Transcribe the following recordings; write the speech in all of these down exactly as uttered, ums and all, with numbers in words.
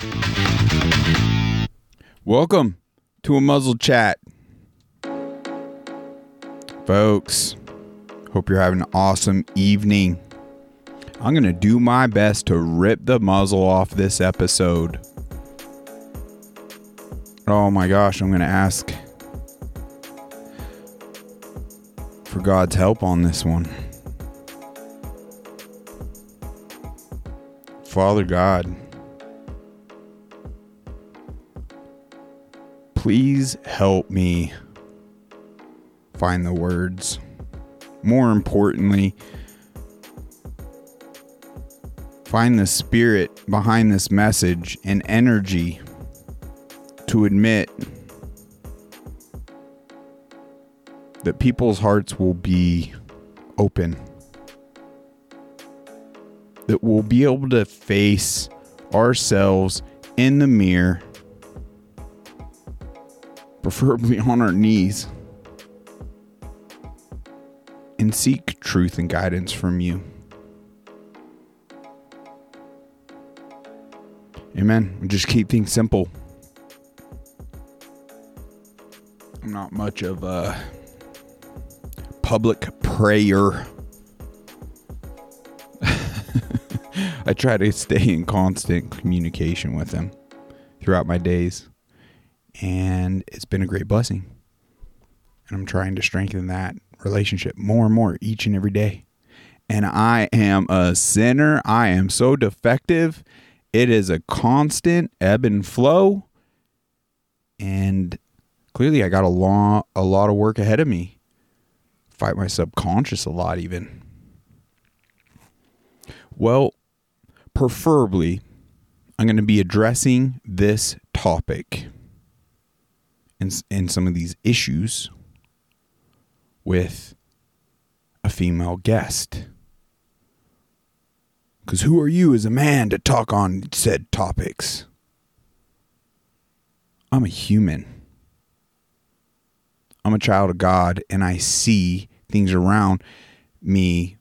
Welcome to a Muzzle Chat. Folks, hope you're having an awesome evening. I'm going to do my best to rip the muzzle off this episode. Oh my gosh, I'm going to ask for God's help on this one. Father God, please help me find the words. More importantly, find the spirit behind this message and energy to admit that people's hearts will be open. That we'll be able to face ourselves in the mirror, preferably on our knees, and seek truth and guidance from you. Amen. Just keep things simple. I'm not much of a public prayer. I try to stay in constant communication with him throughout my days, and it's been a great blessing. And I'm trying to strengthen that relationship more and more each and every day. And I am a sinner. I am so defective. It is a constant ebb and flow. And clearly I got a lot, a lot of work ahead of me. Fight my subconscious a lot even. Well, preferably, I'm going to be addressing this topic and, and some of these issues with a female guest. Because who are you as a man to talk on said topics? I'm a human. I'm a child of God, and I see things around me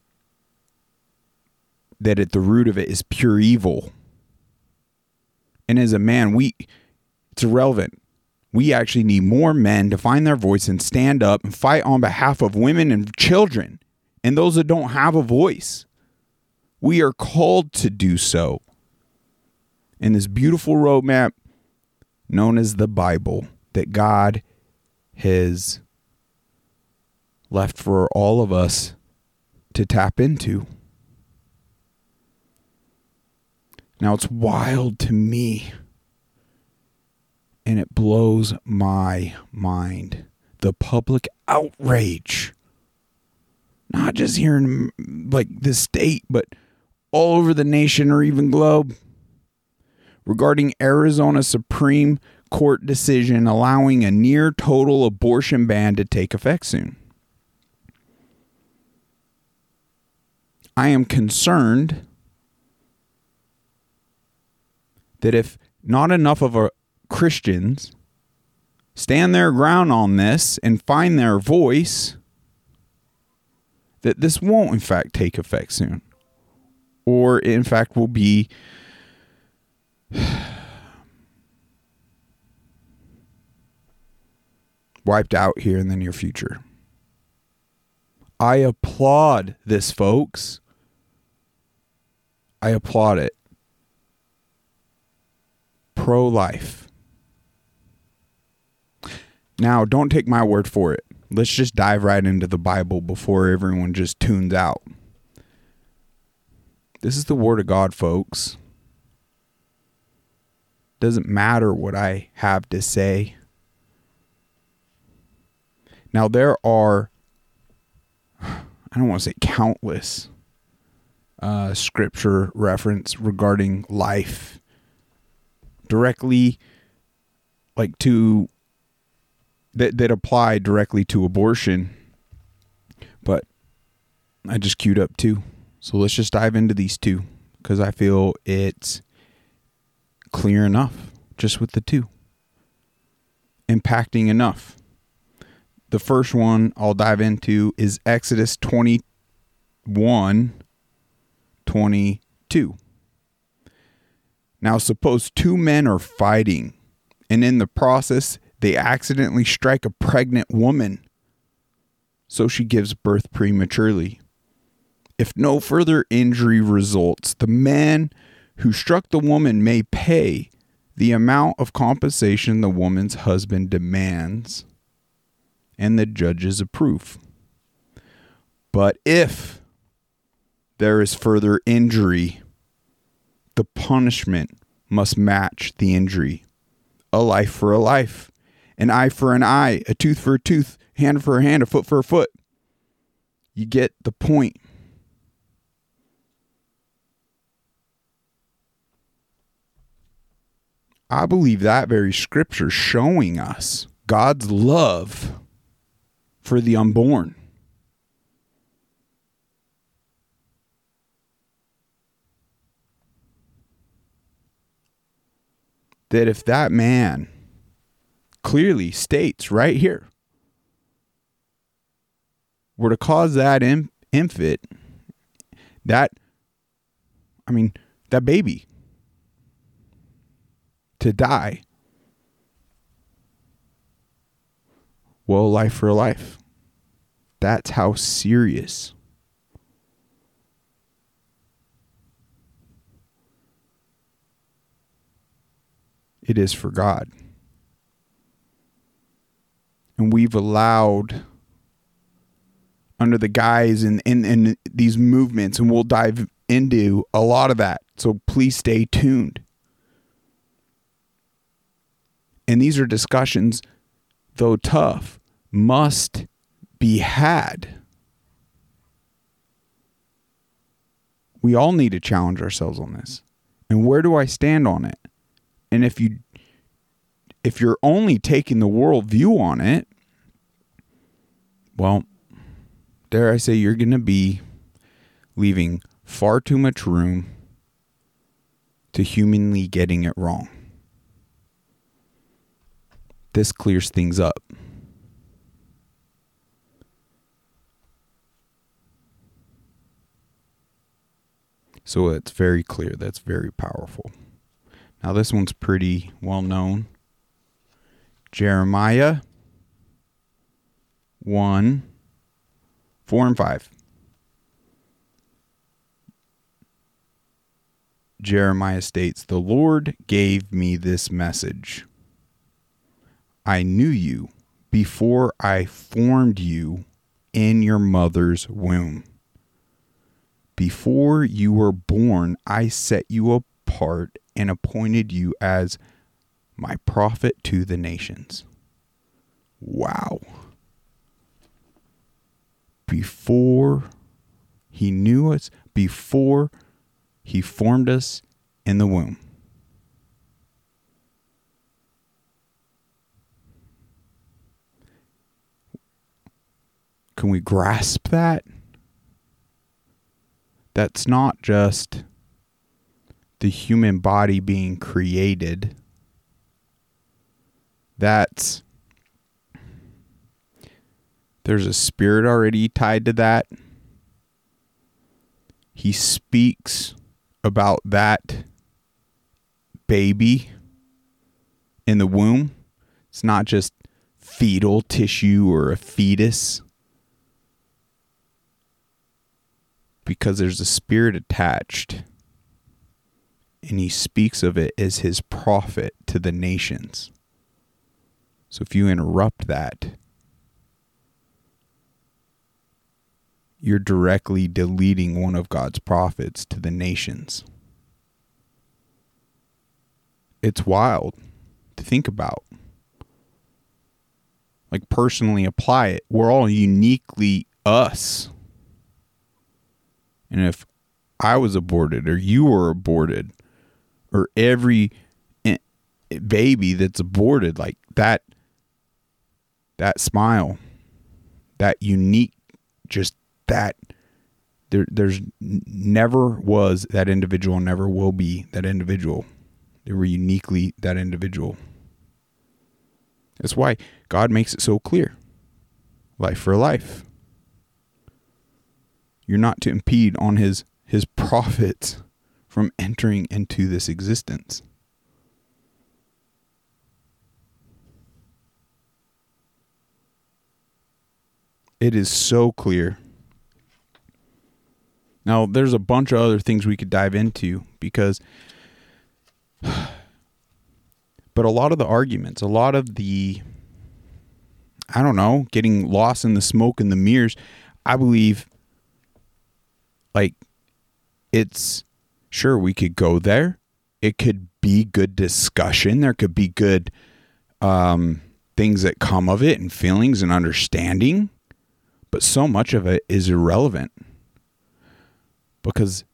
that at the root of it is pure evil. And as a man, we it's irrelevant. We actually need more men to find their voice and stand up and fight on behalf of women and children and those that don't have a voice. We are called to do so in this beautiful roadmap known as the Bible that God has left for all of us to tap into. Now, it's wild to me, and it blows my mind, the public outrage, not just here in like this state, but all over the nation or even globe, regarding Arizona Supreme Court decision allowing a near total abortion ban to take effect soon. I am concerned that if not enough of our Christians stand their ground on this and find their voice, that this won't in fact take effect soon. Or in fact will be wiped out here in the near future. I applaud this, folks. I applaud it. Pro-life. Now, don't take my word for it. Let's just dive right into the Bible before everyone just tunes out. This is the word of God, folks. Doesn't matter what I have to say. Now, there are, I don't want to say countless uh, scripture reference regarding life directly like to that that apply directly to abortion, but I just queued up two, so let's just dive into these two because I feel it's clear enough just with the two, impacting enough. The first one I'll dive into is Exodus twenty-one twenty-two. Now, suppose two men are fighting, and in the process, they accidentally strike a pregnant woman, so she gives birth prematurely. If no further injury results, the man who struck the woman may pay the amount of compensation the woman's husband demands, and the judges approve. But if there is further injury, the punishment must match the injury. A life for a life, an eye for an eye, a tooth for a tooth, hand for a hand, a foot for a foot. You get the point. I believe that very scripture showing us God's love for the unborn. That if that man clearly states right here were to cause that in, infant, that, I mean, that baby to die, well, life for a life. That's how serious it is for God. And we've allowed, under the guise and in, in, in these movements, and we'll dive into a lot of that. So please stay tuned. And these are discussions, though tough, must be had. We all need to challenge ourselves on this. And where do I stand on it? And if you, if you're only taking the world view on it, well, dare I say, you're going to be leaving far too much room to humanly getting it wrong. This clears things up. So it's very clear. That's very powerful. Now this one's pretty well known. Jeremiah one, four and five. Jeremiah states, "The Lord gave me this message. I knew you before I formed you in your mother's womb. Before you were born, I set you apart and appointed you as my prophet to the nations." Wow. Before he knew us, before he formed us in the womb. Can we grasp that? That's not just the human body being created. That's, there's a spirit already tied to that. He speaks about that baby in the womb. It's not just fetal tissue or a fetus, because there's a spirit attached, and he speaks of it as his prophet to the nations. So if you interrupt that, you're directly deleting one of God's prophets to the nations. It's wild to think about. Like, personally apply it. We're all uniquely us. And if I was aborted, or you were aborted, or every baby that's aborted, like that, that smile, that unique, just that, there, there's never was that individual, never will be that individual. They were uniquely that individual. That's why God makes it so clear. Life for life. You're not to impede on his, his prophets from entering into this existence. It is so clear. Now, there's a bunch of other things we could dive into because, but a lot of the arguments, a lot of the, I don't know, getting lost in the smoke and the mirrors, I believe, like, it's, sure, we could go there. It could be good discussion. There could be good um, things that come of it and feelings and understanding. But so much of it is irrelevant. Because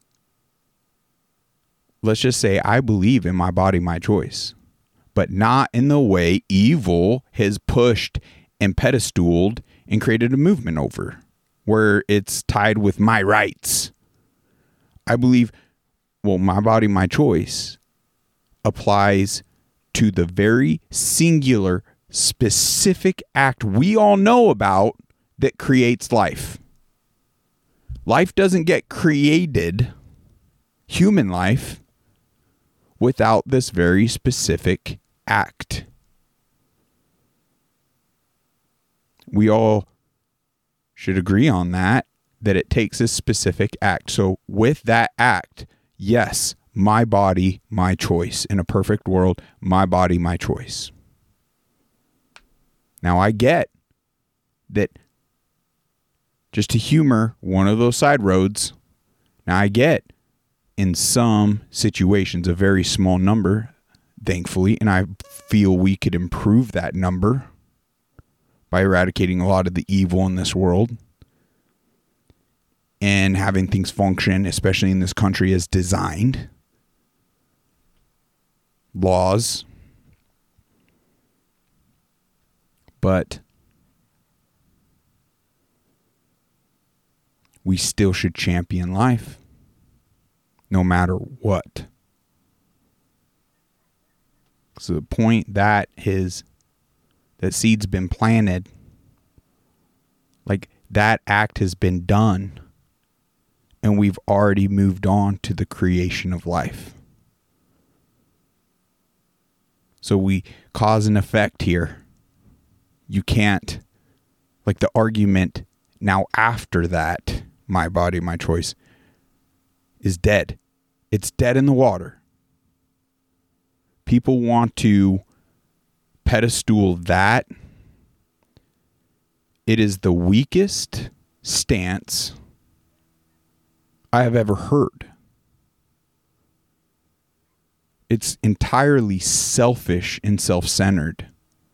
let's just say I believe in my body, my choice. But not in the way evil has pushed and pedestaled and created a movement over. Where it's tied with my rights. I believe, well, my body, my choice applies to the very singular, specific act we all know about that creates life. Life doesn't get created, human life, without this very specific act. We all should agree on that, that it takes a specific act. So with that act, yes, my body, my choice. In a perfect world, my body, my choice. Now I get that, just to humor one of those side roads, now I get in some situations a very small number, thankfully, and I feel we could improve that number by eradicating a lot of the evil in this world and having things function, especially in this country, as designed. Laws. But we still should champion life, no matter what. So the point that is, that seed's been planted, like that act has been done, and we've already moved on to the creation of life. So we cause and effect here. You can't, like the argument now after that, my body, my choice, is dead. It's dead in the water. People want to pedestal that. It is the weakest stance I have ever heard. It's entirely selfish and self-centered.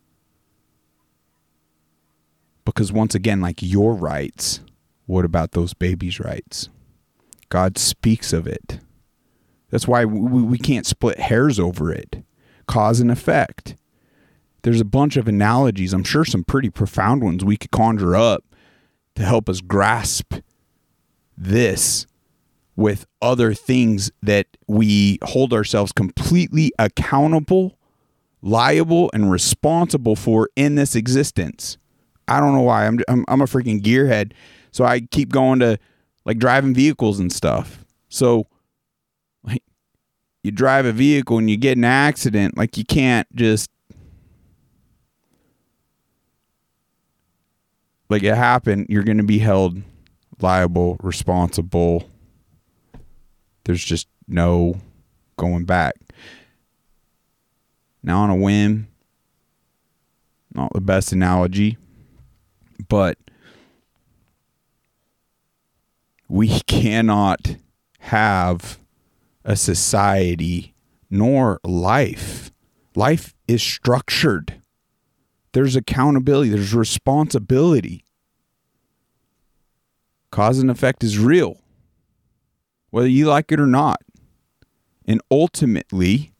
Because once again, like your rights, what about those babies' rights? God speaks of it. That's why we, we can't split hairs over it. Cause and effect. There's a bunch of analogies, I'm sure some pretty profound ones we could conjure up to help us grasp this with other things that we hold ourselves completely accountable, liable, and responsible for in this existence. I don't know why. I'm I'm, I'm a freaking gearhead. So I keep going to like driving vehicles and stuff. So like you drive a vehicle and you get in an accident, like you can't just like it happened. You're going to be held liable, responsible. There's just no going back. Now on a whim, not the best analogy, but we cannot have a society nor life. Life is structured. There's accountability. There's responsibility. Cause and effect is real, whether you like it or not. And ultimately,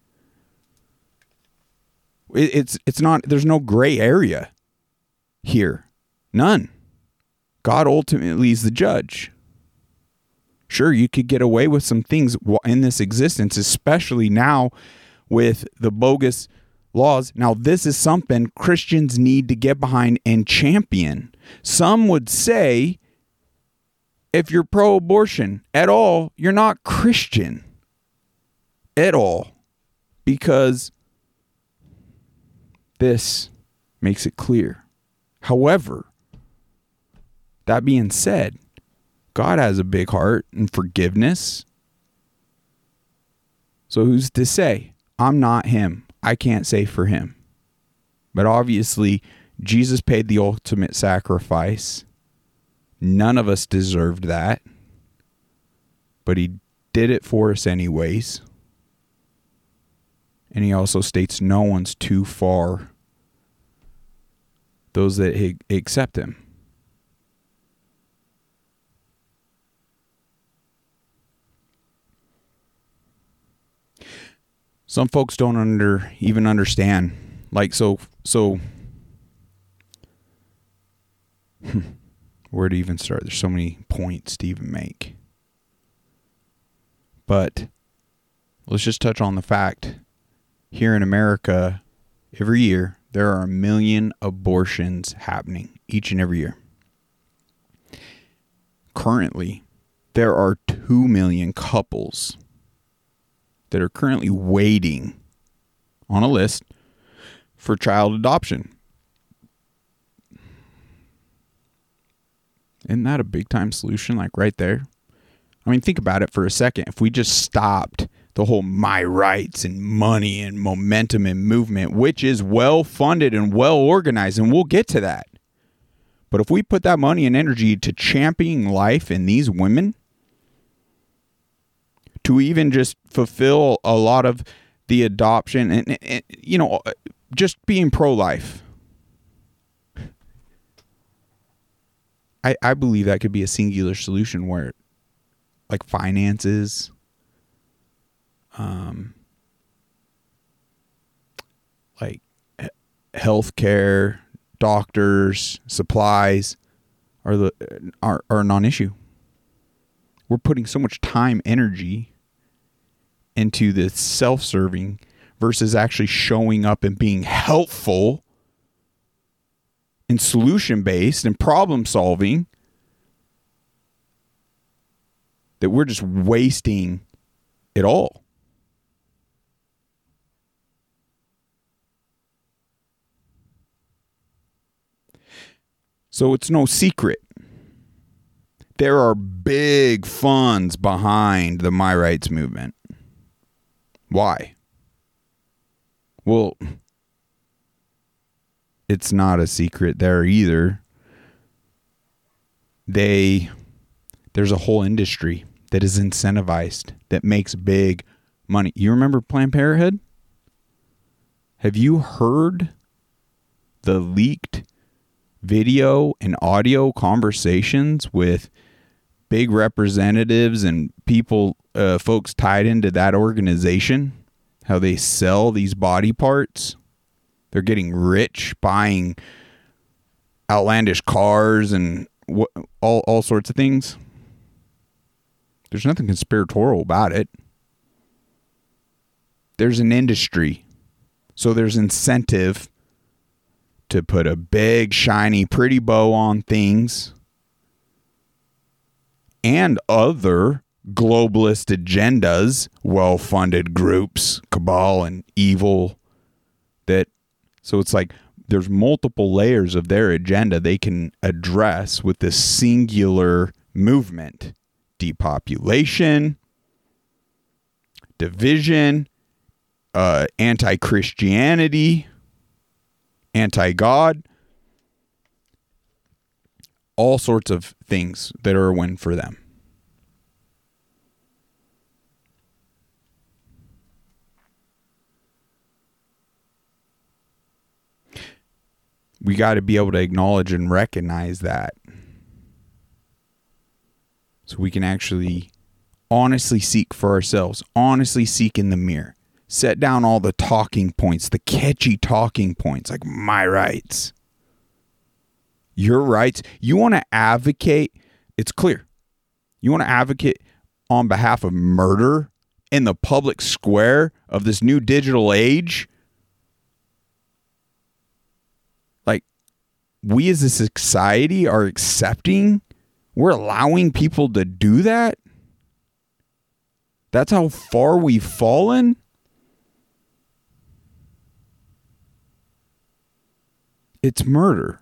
it, it's it's not. There's no gray area here. None. God ultimately is the judge. Sure, you could get away with some things in this existence, especially now with the bogus laws. Now, this is something Christians need to get behind and champion. Some would say, if you're pro-abortion at all, you're not Christian. at all, because this makes it clear. However, that being said, God has a big heart and forgiveness. So who's to say? I'm not him. I can't say for him. But obviously, Jesus paid the ultimate sacrifice. None of us deserved that. But he did it for us anyways. And he also states no one's too far. Those that accept him. Some folks don't under even understand. Like, so, so, where to even start? There's so many points to even make. But let's just touch on the fact, here in America, every year, there are a million abortions happening each and every year. Currently, there are two million couples that are currently waiting on a list for child adoption. Isn't that a big time solution, like right there? I mean, think about it for a second. If we just stopped the whole my rights and money and momentum and movement, which is well funded and well organized, and we'll get to that. But if we put that money and energy to championing life in these women, to even just fulfill a lot of the adoption and, and, and you know, just being pro-life, I, I believe that could be a singular solution where, like, finances, um, like healthcare, doctors, supplies are the are, are a non-issue. We're putting so much time, energy into this self-serving versus actually showing up and being helpful and solution-based and problem-solving, that we're just wasting it all. So it's no secret. There are big funds behind the My Rights movement. Why? Well, it's not a secret there either. They, there's a whole industry that is incentivized, that makes big money. You remember Planned Parenthood? Have you heard the leaked video and audio conversations with big representatives and people, uh, folks tied into that organization, how they sell these body parts? They're getting rich buying outlandish cars and wh- all, all sorts of things. There's nothing conspiratorial about it. There's an industry. So there's incentive to put a big, shiny, pretty bow on things, and other globalist agendas, well-funded groups, cabal and evil, that, so it's like there's multiple layers of their agenda they can address with this singular movement. Depopulation, division, uh, anti-Christianity, anti-God, all sorts of things that are a win for them. We got to be able to acknowledge and recognize that, so we can actually honestly seek for ourselves, honestly seek in the mirror, set down all the talking points, the catchy talking points, like my rights, your rights. You want to advocate, it's clear. You want to advocate on behalf of murder in the public square of this new digital age. Like, we as a society are accepting, we're allowing people to do that. That's how far we've fallen. It's murder.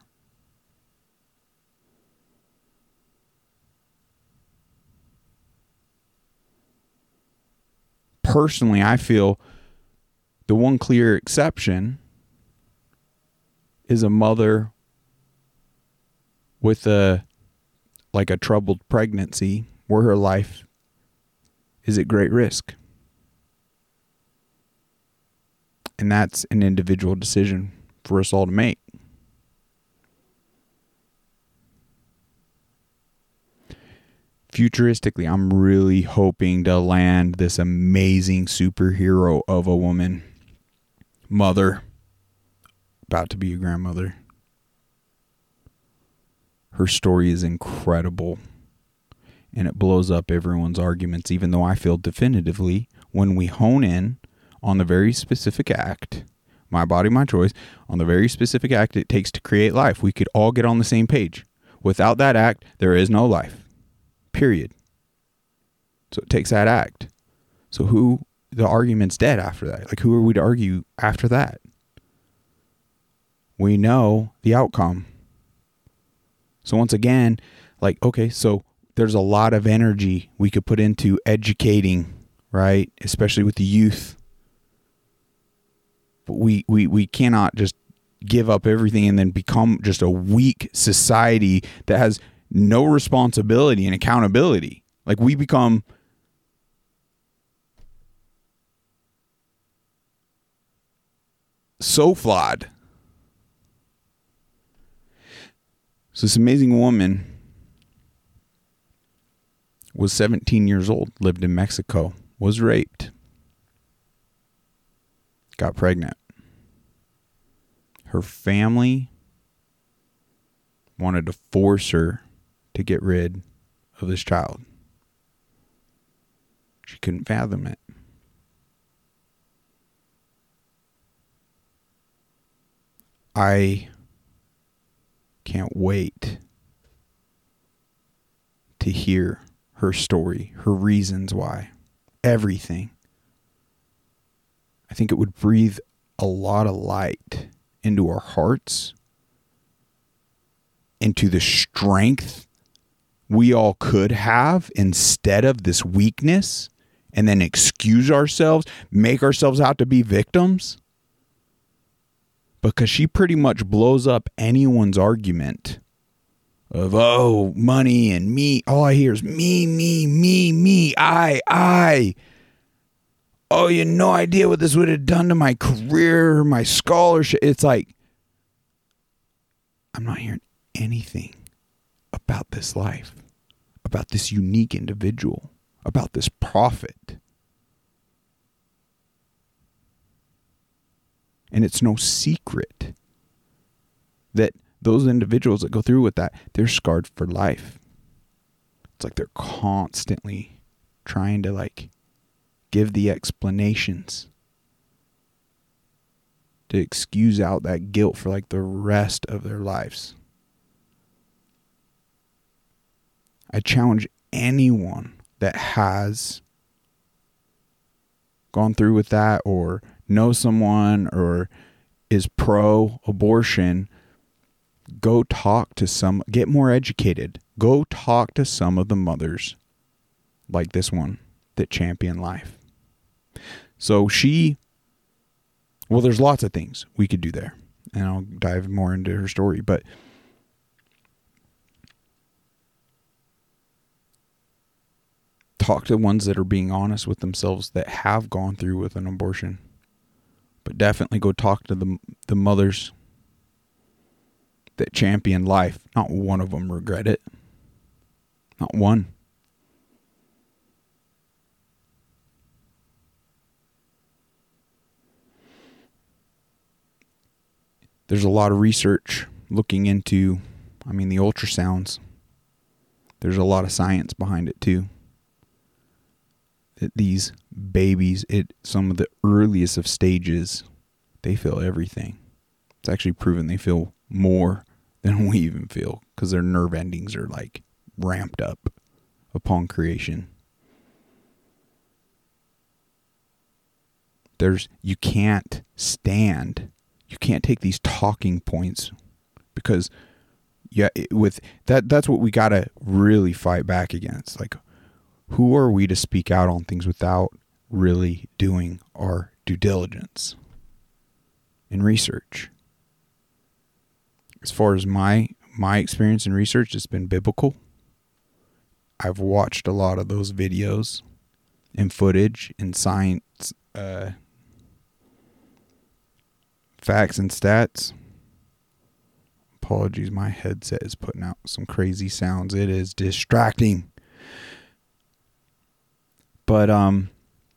Personally, I feel the one clear exception is a mother with a like a troubled pregnancy where her life is at great risk. And that's an individual decision for us all to make. Futuristically, I'm really hoping to land this amazing superhero of a woman, mother, about to be a grandmother. Her story is incredible, and it blows up everyone's arguments, even though I feel definitively when we hone in on the very specific act, my body, my choice, on the very specific act it takes to create life, we could all get on the same page. Without that act, there is no life. Period. So it takes that act. So who, the argument's dead after that. Like, who are we to argue after that? We know the outcome. So once again, like, okay, so there's a lot of energy we could put into educating, right? Especially with the youth. But we, we, we cannot just give up everything and then become just a weak society that has no responsibility and accountability. Like, we become so flawed. So this amazing woman was seventeen years old, lived in Mexico, was raped, got pregnant. Her family wanted to force her to get rid of this child. She couldn't fathom it. I can't wait to hear her story, her reasons why, everything. I think it would breathe a lot of light into our hearts, into the strength we all could have instead of this weakness, and then excuse ourselves, make ourselves out to be victims. Because she pretty much blows up anyone's argument of, oh, money and me. All I hear is me, me, me, me, I, I. Oh, you had no idea what this would have done to my career, my scholarship. It's like, I'm not hearing anything about this life, about this unique individual, about this prophet. And it's no secret that those individuals that go through with that, they're scarred for life. It's like they're constantly trying to like give the explanations to excuse out that guilt for like the rest of their lives. I challenge anyone that has gone through with that or knows someone or is pro-abortion, go talk to some, get more educated. Go talk to some of the mothers like this one that champion life. So she, well, there's lots of things we could do there, and I'll dive more into her story, but talk to ones that are being honest with themselves that have gone through with an abortion. But definitely go talk to the the mothers that champion life. Not one of them regret it. Not one. There's a lot of research looking into, I mean, the ultrasounds. There's a lot of science behind it too. That these babies, at some of the earliest of stages, they feel everything. It's actually proven they feel more than we even feel because their nerve endings are like ramped up upon creation. There's you can't stand. You can't take these talking points because yeah, it, with that that's what we got to really fight back against. Like, who are we to speak out on things without really doing our due diligence and research? As far as my my experience in research, it's been biblical. I've watched a lot of those videos and footage and science, uh, facts and stats. Apologies, my headset is putting out some crazy sounds. It is distracting. But, um,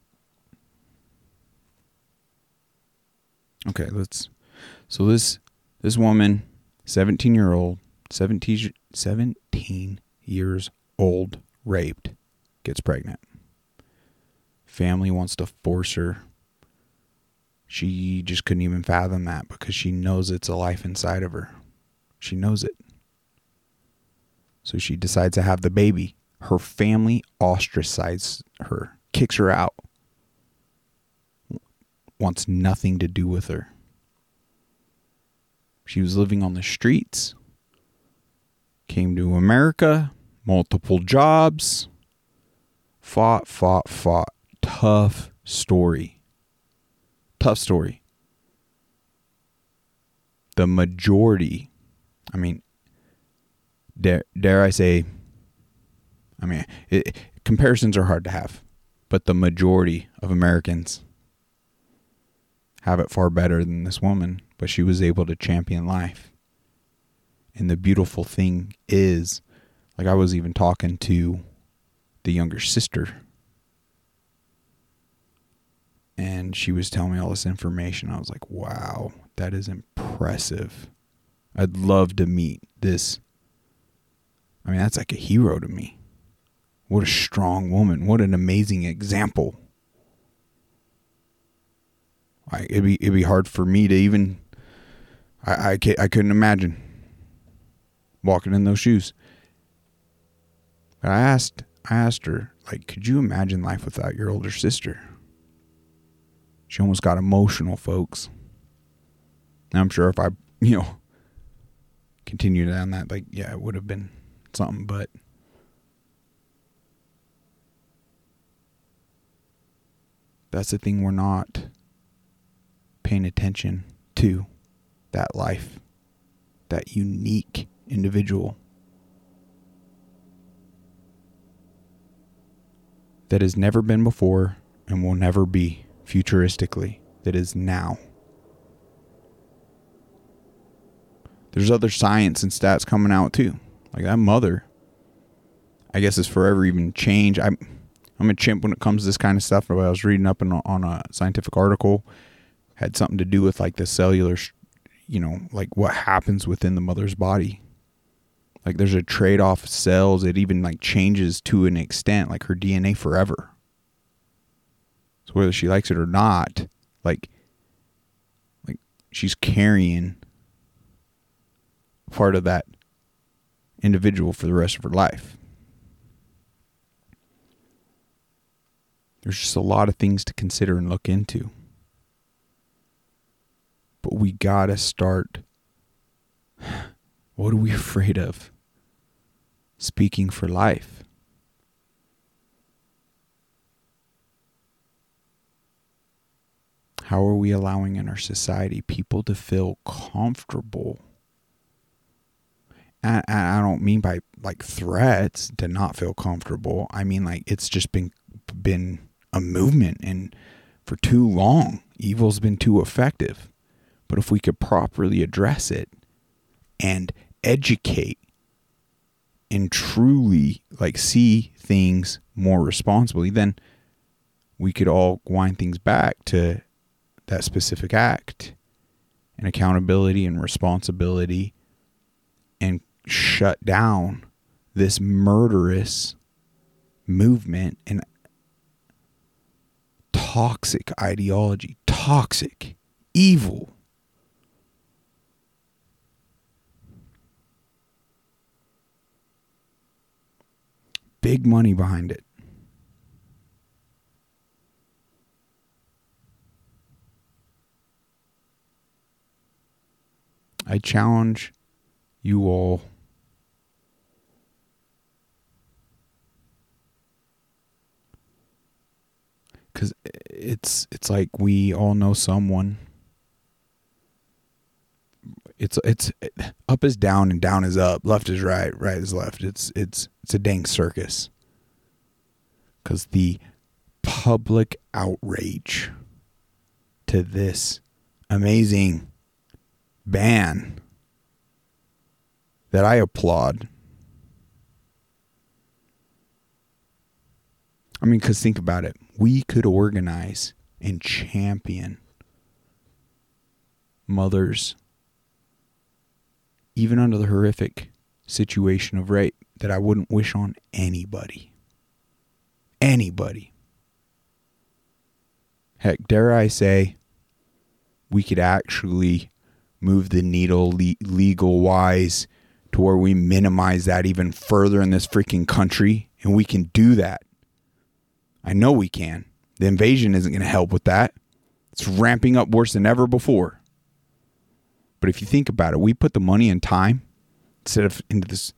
okay, let's, so this, this woman, seventeen year old, seventeen, seventeen years old, raped, gets pregnant. Family wants to force her. She just couldn't even fathom that because she knows it's a life inside of her. She knows it. So she decides to have the baby. Her family ostracizes her, kicks her out, wants nothing to do with her. She was living on the streets, came to America, multiple jobs, fought, fought, fought. Tough story. Tough story. The majority, I mean, dare, dare I say, I mean, it, comparisons are hard to have, but the majority of Americans have it far better than this woman, but she was able to champion life. And the beautiful thing is, like, I was even talking to the younger sister, and she was telling me all this information. I was like, wow, that is impressive. I'd love to meet this. I mean, that's like a hero to me. What a strong woman. What an amazing example. I, it'd be it'd be hard for me to even, I, I, I couldn't imagine walking in those shoes. But I asked, I asked her, like, could you imagine life without your older sister? She almost got emotional, folks. And I'm sure if I, you know, continued down that, like, yeah, it would have been something, but that's the thing, we're not paying attention to that life, that unique individual that has never been before and will never be futuristically, that is now. There's other science and stats coming out too. Like that mother, I guess, is forever even change. I'm, I'm a chimp when it comes to this kind of stuff. But I was reading up on, on a scientific article, had something to do with like the cellular, you know, like what happens within the mother's body. Like there's a trade-off of cells. It even like changes to an extent, like her D N A forever. So whether she likes it or not, like, like she's carrying part of that individual for the rest of her life. There's just a lot of things to consider and look into. But we gotta start. What are we afraid of? Speaking for life. How are we allowing in our society people to feel comfortable? And I don't mean by like threats to not feel comfortable. I mean like it's just been been a movement, and for too long, evil's been too effective. But if we could properly address it and educate and truly like see things more responsibly, then we could all wind things back to that specific act and accountability and responsibility, and shut down this murderous movement and toxic ideology, toxic, evil. Big money behind it. I challenge you all because it's it's like we all know someone. It's it's up is down and down is up, left is right, right is left. It's it's it's a dang circus. Because the public outrage to this amazing ban that I applaud. I mean, because think about it. We could organize and champion mothers, even under the horrific situation of rape that I wouldn't wish on anybody. Anybody. Heck, dare I say, we could actually move the needle le- legal-wise to where we minimize that even further in this freaking country, and we can do that. I know we can. The invasion isn't going to help with that. It's ramping up worse than ever before. But if you think about it, we put the money and time instead of into this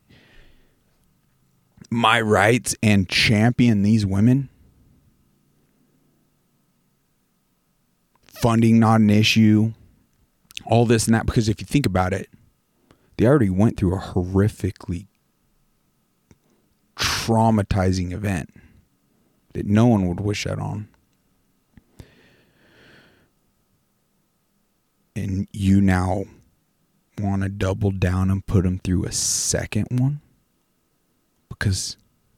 my rights and champion these women. Funding not an issue. All this and that. Because if you think about it, they already went through a horrifically traumatizing event that no one would wish that on. And you now want to double down and put them through a second one? Because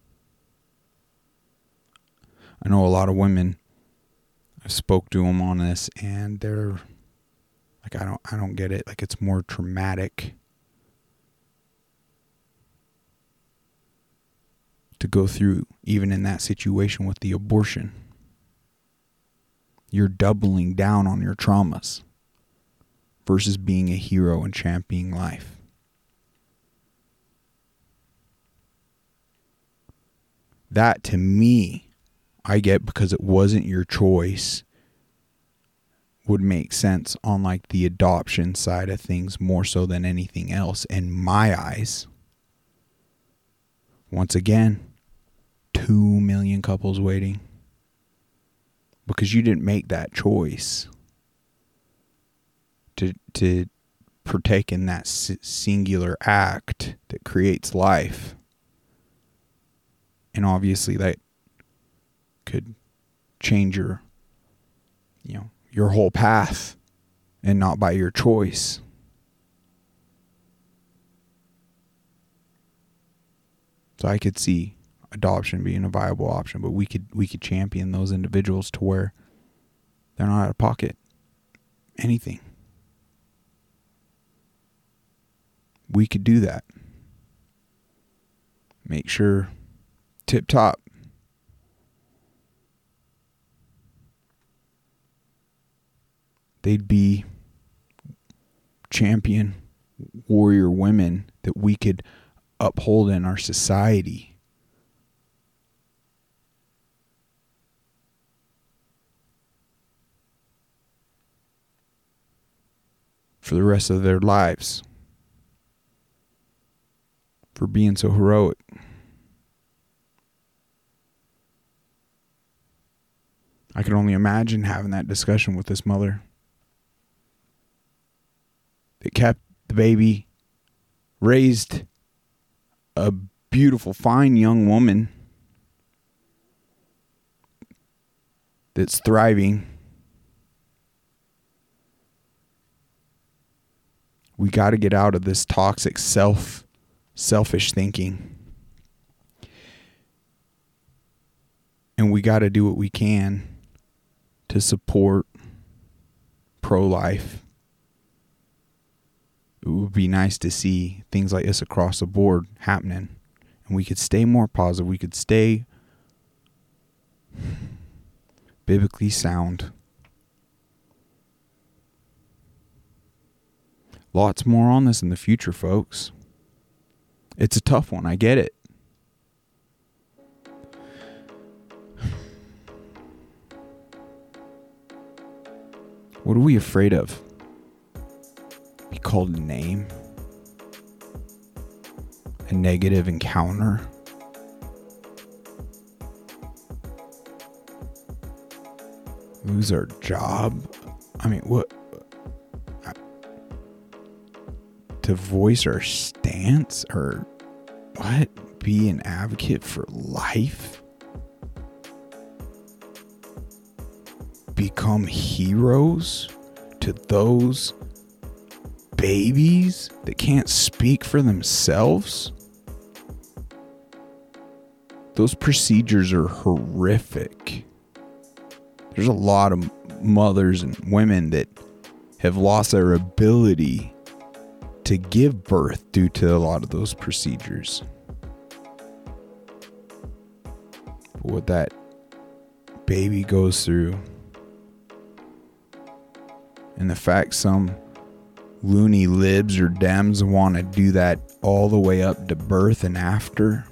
I know a lot of women, I spoke to them on this, and they're like, I don't, I don't get it. Like, it's more traumatic to go through, even in that situation with the abortion. You're doubling down on your traumas versus being a hero and championing life. That, to me, I get because it wasn't your choice, would make sense on like the adoption side of things more so than anything else in my eyes. Once again, two million couples waiting because you didn't make that choice to to partake in that s- singular act that creates life. And obviously that could change your, you know, your whole path and not by your choice. So I could see adoption being a viable option, but we could we could champion those individuals to where they're not out of pocket anything. We could do that. Make sure tip top. They'd be champion warrior women that we could uphold in our society. For the rest of their lives. For being so heroic. I could only imagine having that discussion with this mother. That kept the baby, raised a beautiful, fine young woman that's thriving. We got to get out of this toxic self, selfish thinking. And we got to do what we can to support pro-life. It would be nice to see things like this across the board happening. And we could stay more positive. We could stay biblically sound. Lots more on this in the future, folks. It's a tough one. I get it. What are we afraid of? called a name, a negative encounter, lose our job. I mean, what? To voice our stance, or what? Be an advocate for life? Become heroes to those babies that can't speak for themselves? Those procedures are horrific. There's a lot of mothers and women that have lost their ability to give birth due to a lot of those procedures. But what that baby goes through, and the fact some loony libs or dems want to do that all the way up to birth and after.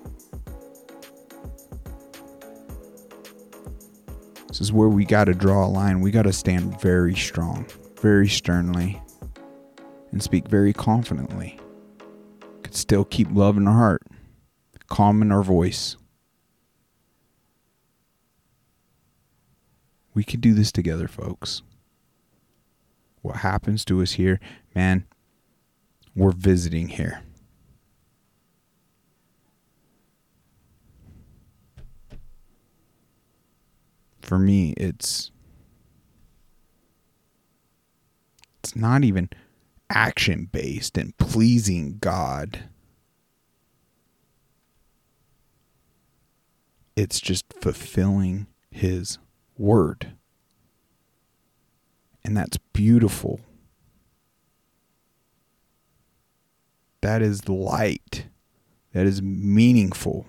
This is where we got to draw a line. We got to stand very strong, very sternly, and speak very confidently. Could still keep love in our heart, calm in our voice. We could do this together, folks. What happens to us here, man, we're visiting here. For me, it's it's not even action-based and pleasing God. It's just fulfilling His word. And that's beautiful. That is light. That is meaningful.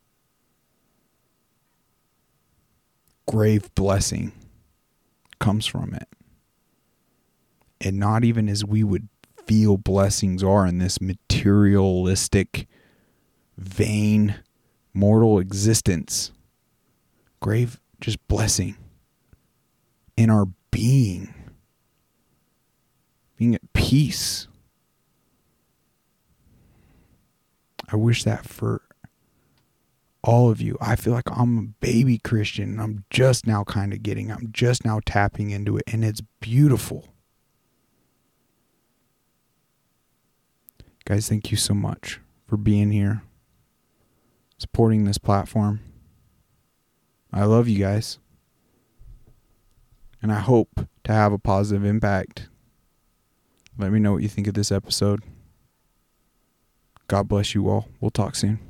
Grave blessing comes from it. And not even as we would feel blessings are in this materialistic, vain, mortal existence. Grave just blessing in our being. Being at peace. I wish that for all of you. I feel like I'm a baby Christian. And I'm just now kind of getting, I'm just now tapping into it. And it's beautiful. Guys, thank you so much for being here, supporting this platform. I love you guys. And I hope to have a positive impact. Let me know what you think of this episode. God bless you all. We'll talk soon.